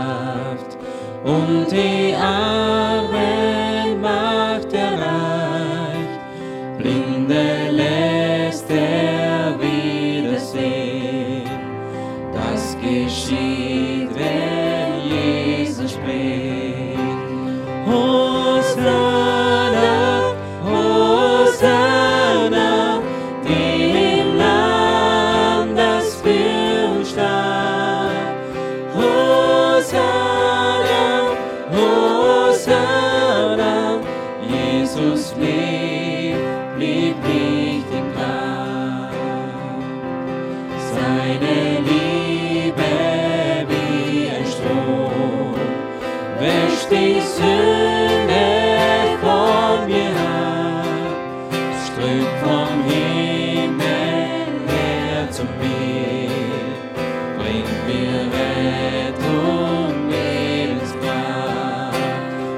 Kraft und die Armen macht er reich, Blinde lässt er wieder sehen. Das geschieht, wenn Jesus spricht. Hosanna, Hosanna, dem Lamm, das für uns starb. Hosanna, Hosanna, Jesus lebt, blieb nicht im Grab. Seine Liebe wie ein Strom wäscht die Sünde von mir ab, strömt vom Himmel her zu mir, bringt mir Rettung, Lebenskraft.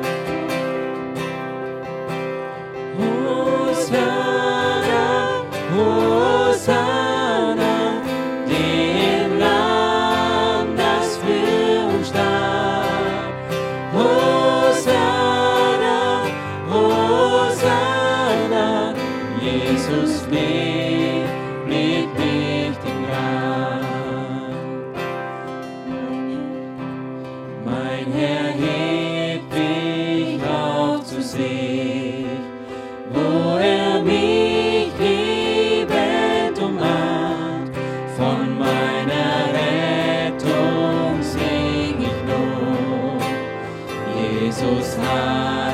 Hosanna, Hosanna, dem Lamm, das für uns starb. Hosanna, Hosanna, Jesus lebt, blieb nicht im Grab. Mein Herr hebt mich auf zu sich, wo er mich liebend umarmt. Von meiner Rettung sing ich nur, Jesus hat